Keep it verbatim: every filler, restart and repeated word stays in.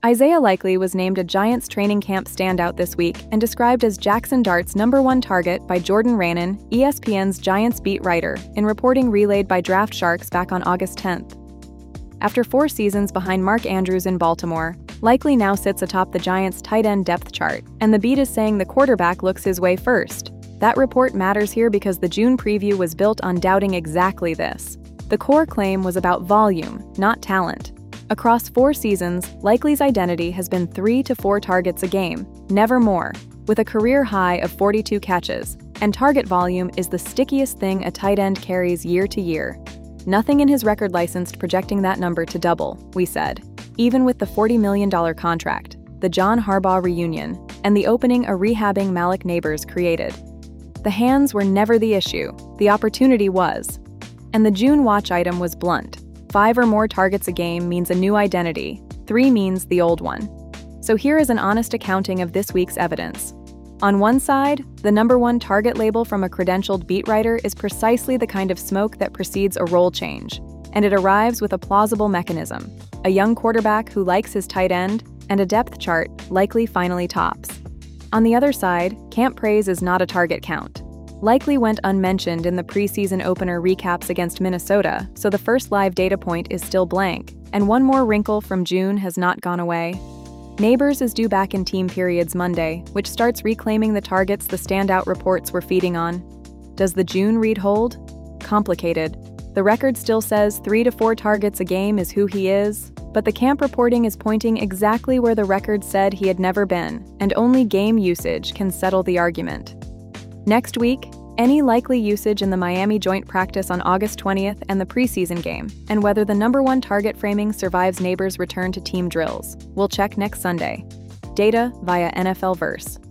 Isaiah Likely was named a Giants training camp standout this week and described as Jackson Dart's number one target by Jordan Raanan, E S P N's Giants beat writer, in reporting relayed by Draft Sharks back on August tenth. After four seasons behind Mark Andrews in Baltimore, Likely now sits atop the Giants' tight end depth chart, and the beat is saying the quarterback looks his way first. That report matters here because the June preview was built on doubting exactly this. The core claim was about volume, not talent. Across four seasons, Likely's identity has been three to four targets a game, never more, with a career high of forty-two catches, and target volume is the stickiest thing a tight end carries year to year. Nothing in his record licensed projecting that number to double, we said. Even with the forty million dollars contract, the John Harbaugh reunion, and the opening a rehabbing Malik Nabers created. The hands were never the issue, the opportunity was. And the June watch item was blunt. Five or more targets a game means a new identity, three means the old one. So here is an honest accounting of this week's evidence. On one side, the number one target label from a credentialed beat writer is precisely the kind of smoke that precedes a role change, and it arrives with a plausible mechanism. A young quarterback who likes his tight end, and a depth chart Likely finally tops. On the other side, camp praise is not a target count. Likely went unmentioned in the preseason opener recaps against Minnesota, so the first live data point is still blank, and one more wrinkle from June has not gone away. Nabers is due back in team periods Monday, which starts reclaiming the targets the standout reports were feeding on. Does the June read hold? Complicated. The record still says three to four targets a game is who he is, but the camp reporting is pointing exactly where the record said he had never been, and only game usage can settle the argument. Next week, any likely usage in the Miami joint practice on August twentieth and the preseason game, and whether the number one target framing survives Nabers' return to team drills. We'll check next Sunday. Data via N F L Verse.